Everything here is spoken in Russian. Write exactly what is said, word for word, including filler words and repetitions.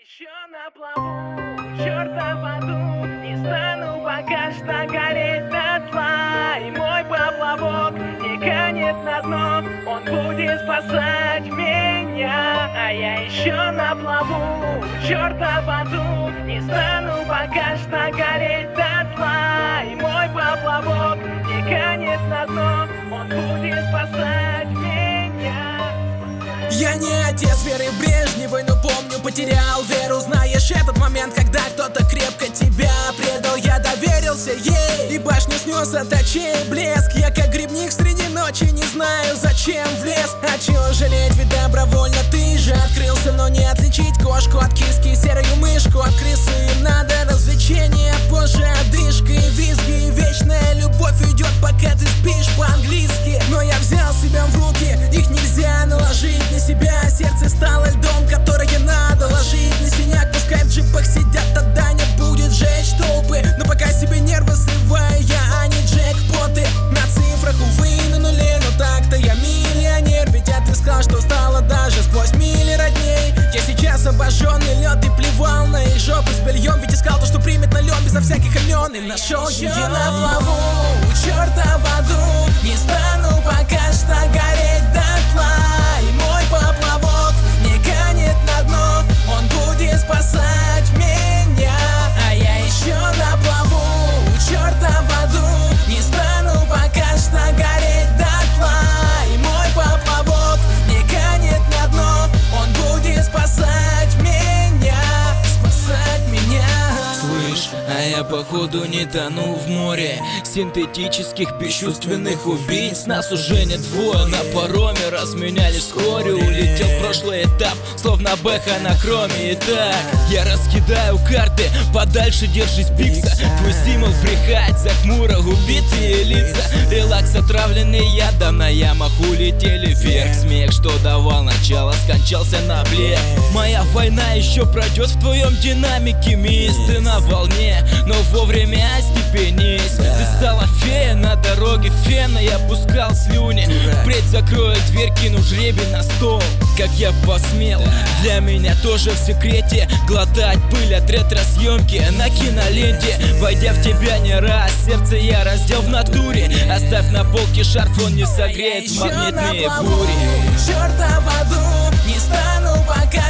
еще на плаву, черта в аду, не стану пока что гореть дотла. И мой поплавок не канет на дно, он будет спасать меня. А я еще на плаву, черта в аду, не стану пока что гореть дотла. И мой поплавок не канет на дно, он будет спасать меня. Я не отец Веры Брежневой, но помню, потерял веру. Знаешь, этот момент, когда кто-то крепко тебя предал. Я доверился ей, и башню снес от очей блеск. Я как грибник среди ночи, не знаю, зачем влез. А чего жалеть, ведь добровольно ты же открылся. Но не отличить кошку от киски, серую мышку от крысы. Им надо развлечения, позже одышка и визги. И вечная любовь уйдет, пока ты спишь по-английски. Но я взял себя в руки, их нельзя наложить на себя. Сердце стало льдом, которое надо ложить на синяк. Пускай в джипах сидят, тогда не будет жечь толпы. Но пока себе нервы срываю я, а не джекпоты. На цифрах, увы, на нуле, но так-то я миллионер. Ведь отыскал, что стало даже сквозь мили родней. Я сейчас обожженный лед и плевал на их жопы с бельем. Ведь искал то, что примет налет безо всяких имен. И нашел ее на плаву, черта в аду, не стану пока что гореть дотла. И мой поплавок не канет на дно, он будет спасать меня. А я еще на плаву, черта в аду, не стану пока что гореть дотла. И мой поплавок не канет на дно, он будет спасать меня, спасать меня. Слышь, а я походу не тону в море синтетических бесчувственных убийц. Нас уже не двое, на пароме разменялись вскоре. Улетел в прошлый этап, словно бэха на хроме. Итак, я раскидаю карты, подальше держись пикса. Твой стимул брехать за хмуро убитые лица. Релакс отравленный ядом, на ямах улетели вверх. Смех, что давал начало, скончался на блеф. Моя война еще пройдет в твоем динамике, мисс. Ты на волне, но вовремя остепенись. Ты стала фея на дороге фена, я пускал слюни. Впредь закрою дверь, кину жребий на стол. Как я посмел, для меня тоже в секрете глотать пыль от ретро-съемки на киноленте. Войдя в тебя не раз, сердце я раздел в натуре. Оставь на полке шарф, он не согреет в магнитные бури. Черта в аду, не стану пока